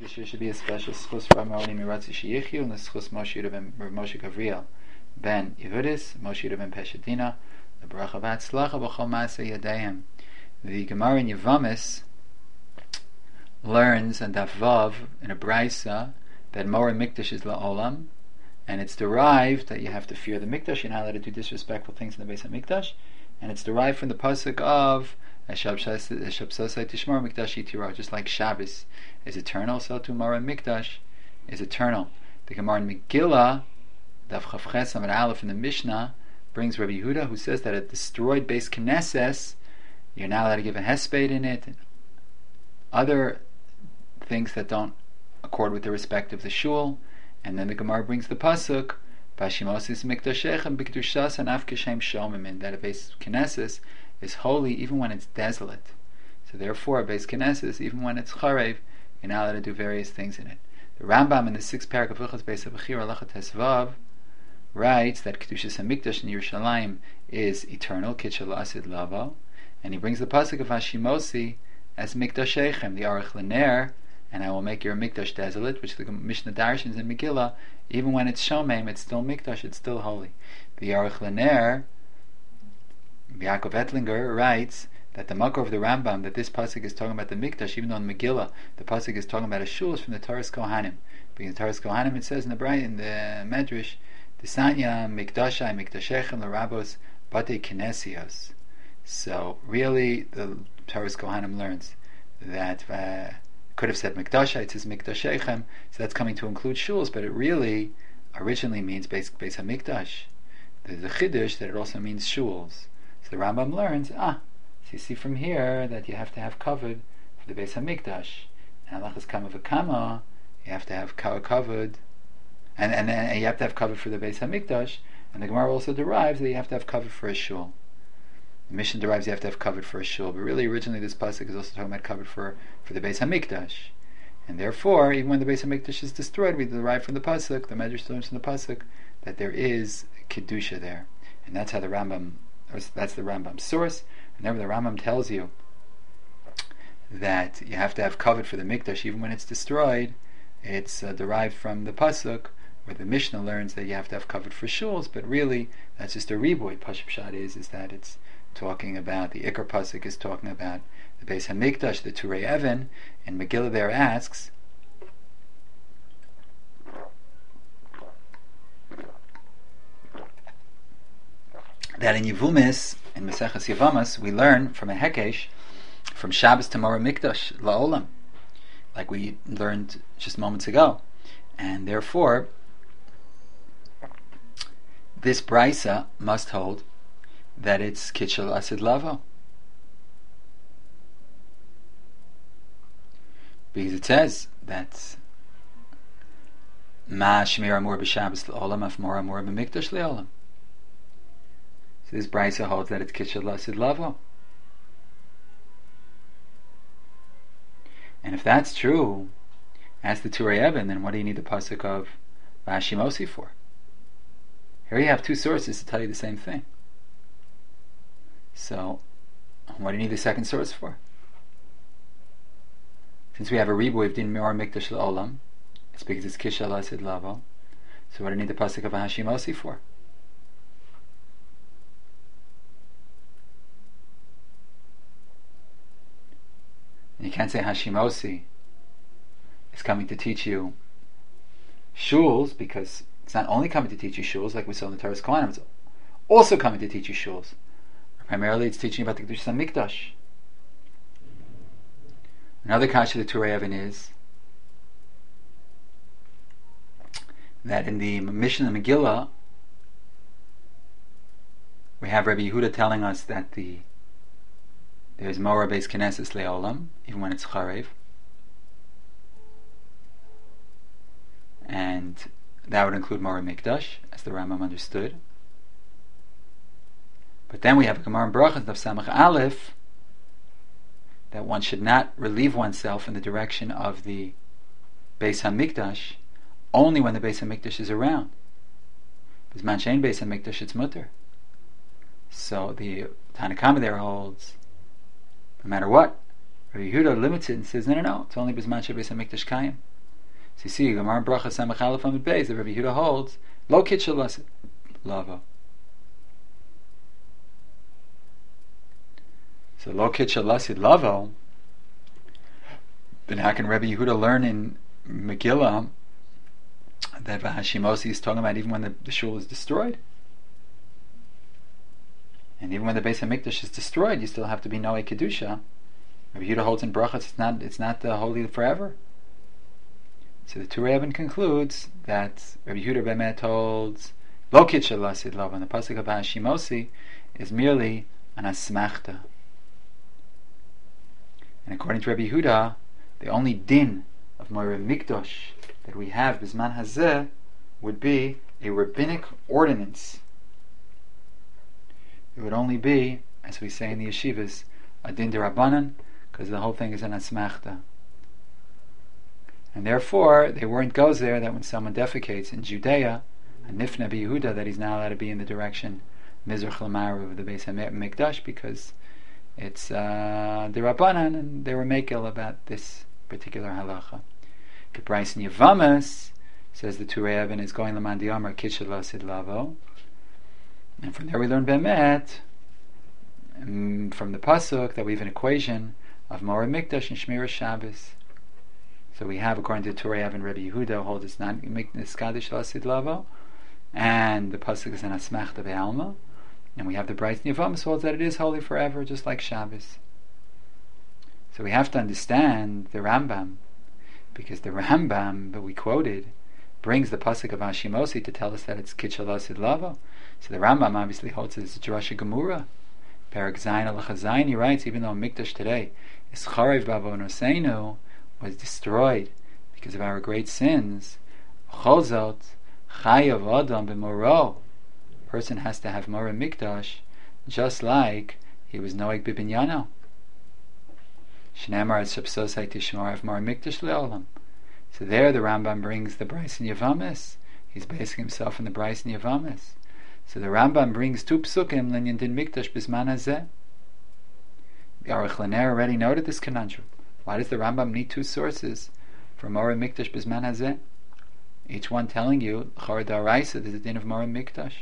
This year should be a special schus for Amaroni Miratzi Sheyichyu and the schus Moshe ben Moshe Gavriel ben Yehudis, Moshe ben Peshadina, the Baruch of Hatzlacha b'chol Maaseh Yadayim. The Gemara in Yevamis learns on Daf Vav in a Braisa that Mora Mikdash is la'olam, and it's derived that you have to fear the Mikdash. You're not allowed to do disrespectful things in the base of Mikdash, and it's derived from the pasuk of Shabsosai Tishmar Mikdash Yitirah. Just like Shabbos is eternal, so too Mora Mikdash is eternal. The Gemara in Megillah, Daf Chav Ches Amud Aleph in the Mishnah, brings Rabbi Yehuda, who says that a destroyed base Knesses, you're not allowed to give a hesped in it, and other things that don't accord with the respect of the shul. And then the Gemara brings the pasuk, Bashimosis Mikdashechem Bikdushas and Afkeshem Shomimin, that a base Knesses is holy even when it's desolate. So therefore, a base Knesses, even when it's charev, you're not allowed to do various things in it. The Rambam in the 6th parak of Hilchos Beis HaBechira Halacha Tesvav writes that Kedushas HaMikdash in Yerushalayim is eternal, Kitchel Asid Lavo, and he brings the pasuk of Hashimosi as Mikdashechem, the Aruch L'Ner, and I will make your Mikdash desolate, which the Mishnah Darshans in Megillah, even when it's Shomem, it's still Mikdash, it's still holy. The Aruch L'Ner, Yaakov Ettlinger, writes that the makor of the Rambam, that this pasuk is talking about the Mikdash, even though in Megillah the pasuk is talking about a shul, is from the Torah's Kohanim. Because in the Torah's Kohanim it says in the Medrash, the Sanya Mikdashai Mikdashechem L'Rabos Bate Kinesios. So really, the Torah's Kohanim learns that could have said Mikdashai, it says Mikdashechem, so that's coming to include shuls, but it really originally means Beis HaMikdash. There's a chiddush that it also means shuls. So the Rambam learns, so you see from here that you have to have covered for the Beis HaMikdash. And halachas kama v'kama, you have to have covered, and you have to have covered for the Beis HaMikdash, and the Gemara also derives that you have to have covered for a shul. The Mishnah derives you have to have covered for a shul, but really originally this pasuk is also talking about covered for the Beis HaMikdash. And therefore, even when the Beis HaMikdash is destroyed, we derive from the pasuk, the Medrash learns from the pasuk, that there is kedusha there, and that's how the Rambam, that's the Rambam's source. Whenever the Rambam tells you that you have to have covered for the Mikdash even when it's destroyed, it's derived from the pasuk, where the Mishnah learns that you have to have covered for shuls, but really that's just a riboy. Pashut Pshat is that it's talking about, the Iker pasuk is talking about the Beis HaMikdash, the Turei Even, and Megillah there asks that in Yevumis, in Maseches Yevamas, we learn from a Hekesh, from Shabbos to Mora Mikdash La'olam, like we learned just moments ago, and therefore this Braisa must hold that it's Kitchel Asid Lavo, because it says that Ma Shmir Amor B'Shabbos La'olam Af Mor Amor B'Mikdash La'olam. So this Braisa holds that it's Kitchel Asid Lavo. And if that's true, as the Turei Even, then what do you need the pasuk of Vashimosi for? Here you have two sources to tell you the same thing. So, what do you need the second source for? Since we have a riboy of din Mor Mikdash La'olam, it's because it's Kitchel Asid Lavo. So what do you need the pasuk of Hashimosi for? And you can't say Hashimosi is coming to teach you shuls, because it's not only coming to teach you shuls, like we saw in the Torah's Kohanim, it's also coming to teach you shuls. Primarily it's teaching about the Kedushas HaMikdash. Another kasha the Turei Even is that in the Mishnah Megillah we have Rabbi Yehuda telling us that there's Mora Beis Knesses Le'olam, even when it's Charev, and that would include Mora Mikdash, as the Rambam understood. But then we have a Gemara in Brachos of Samach Aleph that one should not relieve oneself in the direction of the Beis HaMikdash only when the Beis HaMikdash is around. Because man she'ein Beis HaMikdash, it's mutter. So the Tanakama there holds, no matter what, Rabbi Yehuda limits it and says, no, it's only Bisman Shebeis HaMikdash Kayim. So you see, Gemara Bracha Samach Aleph Amud Beis, that Rabbi Yehuda holds, Lo Kitchel Lasid Lavo. So Lo Kitchel Lasid Lavo, then how can Rabbi Yehuda learn in Megillah that Vahashimosi is talking about even when the shul is destroyed? And even when the Beis HaMikdash is destroyed, you still have to be Noe Kedusha. Rabbi Yehuda holds in brachas, it's not holy forever. So the Turei Even concludes that Rabbi Yehuda Bemet holds Lo Kitchel Lasid Lavo, and the pasuk of Hashimosi is merely an asmachta. And according to Rabbi Yehuda, the only din of Moira Mikdash that we have Bisman Hazeh would be a rabbinic ordinance. It would only be, as we say in the yeshivas, a din derabanan, because the whole thing is an asmachta. And therefore, they weren't goes there that when someone defecates in Judea, a nifna b'Yehuda, that he's not allowed to be in the direction Mizrach Lamaru of the Beis HaMikdash, because it's derabanan, and they were makel about this particular halacha. The Bryce in Yavamas says the Turei Even is going Laman Diamar Kitchel Lasid Lavo, and from there we learn Bemet from the pasuk that we have an equation of Moreh Mikdash and Shmiras Shabbos. So we have, according to Turei Even, Rabbi Yehuda holds it's not Niskadish Lasid Lavo, and the pasuk is an Asmachta Be'alma, and we have the Bryce in Yavamas holds that it is holy forever, just like Shabbos. So we have to understand the Rambam, because the Rambam that we quoted brings the pasuk of Hashimosi to tell us that it's Kitchel Lasid Lavo. So the Rambam obviously holds it as Drasha Gemura. Perek Zayin Halacha Zayin, he writes, even though Mikdash today is Charev Bavonoseinu, was destroyed because of our great sins, Chozot Chayav Adam B'Moro, person has to have Moreh Mikdash, just like he was Noeg B'Binyano. Shneimar as Shapsosai Tishmar of Moreh Mikdash Le'olam. So there the Rambam brings the Bryce in Yavamis. He's basing himself on the Bryce in Yavamis. So the Rambam brings two psukim, Linyan Din Mikdash Bisman Hazeh. The Aruch LaNer already noted this conundrum. Why does the Rambam need two sources for Moreh Mikdash Bisman Hazeh? Each one telling you, Chorah D'Oraisa, there's a din of Moreh Mikdash.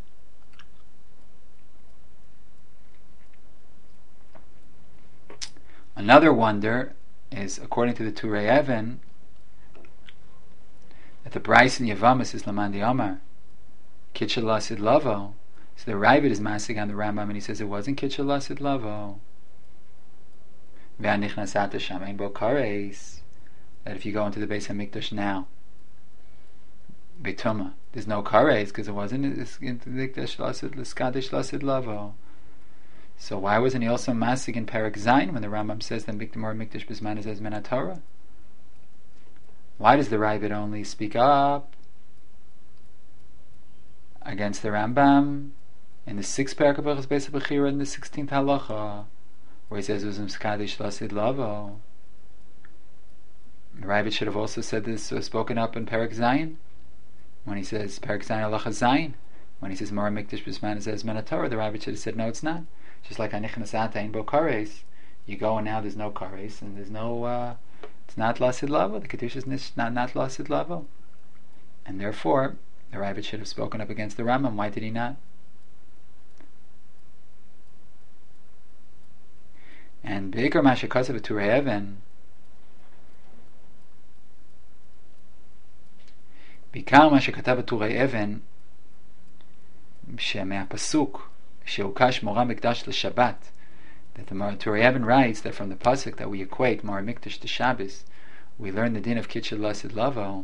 Another wonder is, according to the Turei Even, that the Bryce in Yavamas is Laman Diamar Kitchel Lasid Lavo. So the Ravid is masig on the Rambam, and he says it wasn't Kitchel Lasid Lavo. Ve'anichnas sham ein bo kares, that if you go into the Beis HaMikdash now, Betuma, there's no kares because it wasn't into the Mikdash Laskadish Lasid Lavo. So why wasn't he also masig in Perek Zayin when the Rambam says that Moreh Mikdash Bisman is as Menat Torah? Why does the Ravid only speak up against the Rambam in the 6th parak of Hilchos Beis HaBechira in the 16th halacha, where he says Uzim Skadish Lasid Lavo? The Ravid should have also said this, spoken up in Perek Zayin, when he says Perek Zayin halacha Zayin, when he says Moreh Mikdash Bisman is as Menat Torah. The Ravid should have said no, it's not. Just like Anichnas Ein Bo Kares, you go and now there's no Kares, and there's no it's not Lasid Lavo. The Kedusha is not Lasid Lavo, and therefore the Ravid should have spoken up against the Rambam. Why did he not? And Beikar Mashakasav Turei Even, Bikar Mashakatav Turei Even, Sheme'apasuk Sheukash Moreh Mikdash LeShabbat, that the Turei Even writes that from the pasuk that we equate Moreh Mikdash to Shabbos, we learn the din of Kitchel Lasid Lavo.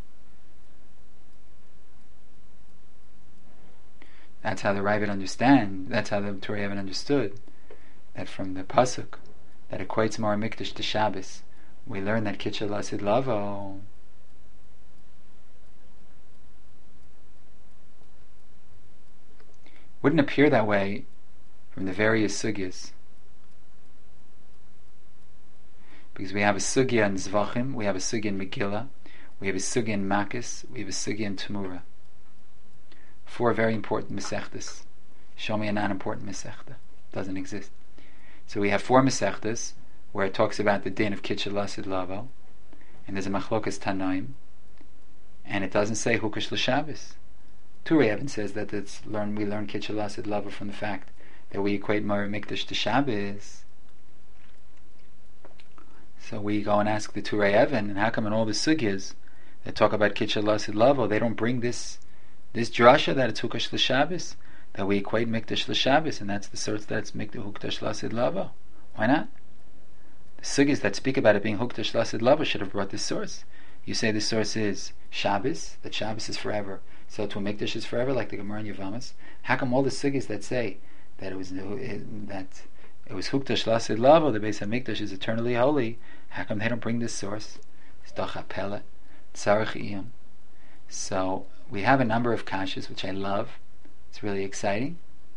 That's how the Ravid understand. That's how the Turei Even understood that from the pasuk that equates Moreh Mikdash to Shabbos, we learn that Kitchel Lasid Lavo. Wouldn't appear that way from the various sugyas, because we have a sugya in Zvachim, we have a sugya in Megillah, we have a sugya in Makis, we have a sugya in Tamura. 4 very important mesechtas. Show me a non-important mesechta. Doesn't exist. So we have 4 mesechtas. where it talks about the din of kitchel lasid lavo, and there's a machlokas tanaim, and it doesn't say hukash l'Shabbos. Turei Even says that we learn kitchel lasid lavo from the fact that we equate Moreh Mikdash to Shabbos. So we go and ask the Turei Even, and how come in all the sugyas that talk about kitchel lasid lavo, they don't bring this drasha that it's hukash l'Shabbos, that we equate Mikdash l'Shabbos, and that's the source that's hukash lasid lavo? Why not? The sugyas that speak about it being hukdash lasid lavo should have brought this source. You say the source is Shabbos, that Shabbos is forever, so to Mikdash is forever, like the Gemara in Yevamos. How come all the sugyas that say that it was hukdash lasid lavo, the Beis HaMikdash is eternally holy, how come they don't bring this source? It's Doch HaPele, Tzarech Iyam. So we have a number of kashas which I love. It's really exciting,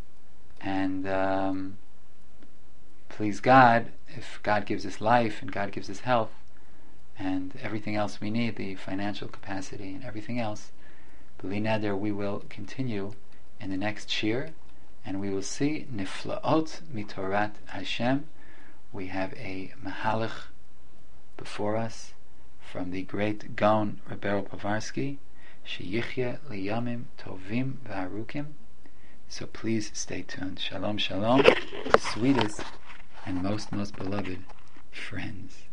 and please God, if God gives us life and God gives us health and everything else we need, the financial capacity and everything else, b'li neder, we will continue in the next shir, and we will see niflaot mitorat Hashem. We have a mahalach before us from the great Gaon Rebbeinu Povarsky, sheyichya liyamim tovim v'arukim. So please stay tuned. Shalom, shalom, sweetest and most beloved friends.